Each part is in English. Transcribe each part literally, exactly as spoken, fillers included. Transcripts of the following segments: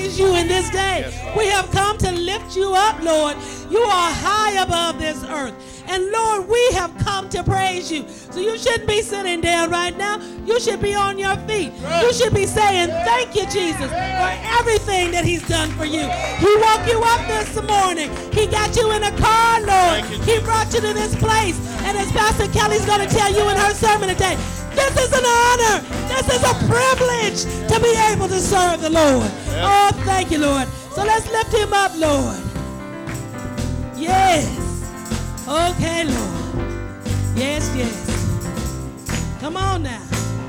praise you in this day. Yes, We have come to lift you up, Lord. You are high above this earth. And Lord, we have come to praise you. So you shouldn't be sitting down right now. You should be on your feet. You should be saying, thank you, Jesus, for everything that he's done for you. He woke you up this morning. He got you in a car, Lord. He brought you to this place. And as Pastor Kelly's going to tell you in her sermon today, this is an honor. This is a privilege to be able to serve the Lord. Oh, thank you, Lord. So let's lift him up, Lord. Yes. Okay, Lord. Yes, yes. Come on now.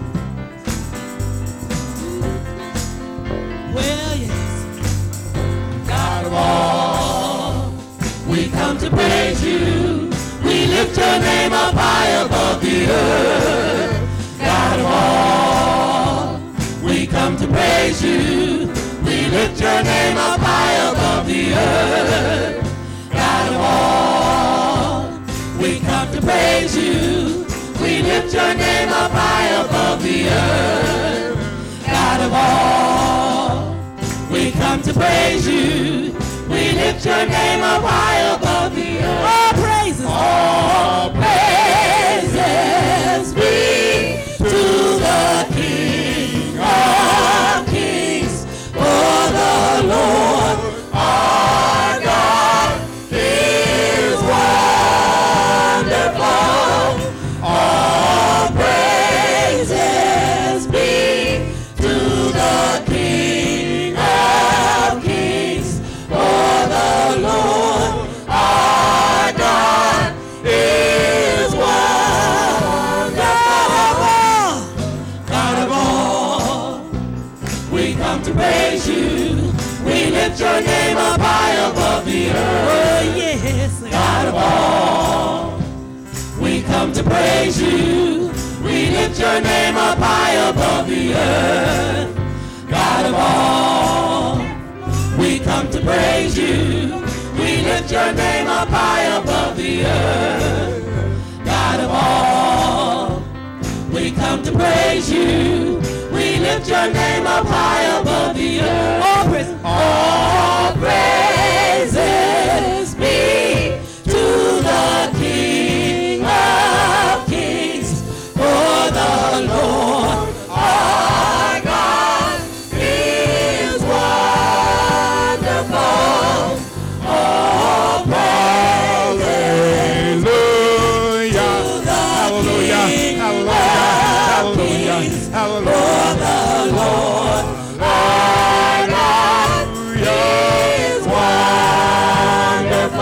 Well, yes. God of all, we come to praise you. We lift your name up high above the earth. God of all, we come to praise you. We lift your name up high above the earth. God of all, we come to praise you. We lift your name up high above the earth. God of all, we come to praise you. We lift your name up high above the earth. All praises, all praises be to the King of Kings, for the Lord our God is wonderful. All praises be to the King of Kings, for the Lord our God is wonderful. God of all, we come to praise you. We lift your name up high above the earth. Oh, yes. God of all, we come to praise you. We lift your name up high above the earth. God of all, we come to praise you. We lift your name up high above the earth. God of all, we come to praise you. We lift your name up high above the earth. All praises, all praises be to the King of Kings, for the Lord our God is wonderful. All praises to the King of Kings, for the Lord our God is wonderful.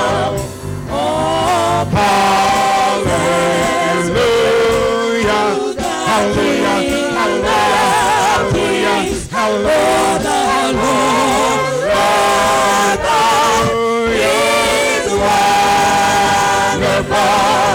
All praises to the King of Kings, for the Lord our God is wonderful.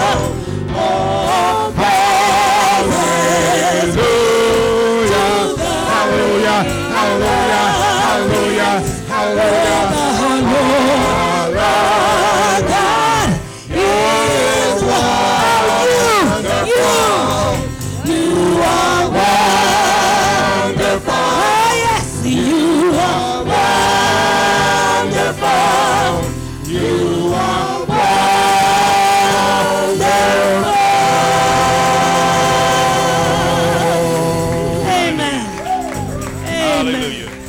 All praises to the Hallelujah, hallelujah, hallelujah, hallelujah. the Lord our God is wonderful. You, you are wonderful. Oh, yes, you are wonderful. You are wonderful. Amen. Amen. Hallelujah.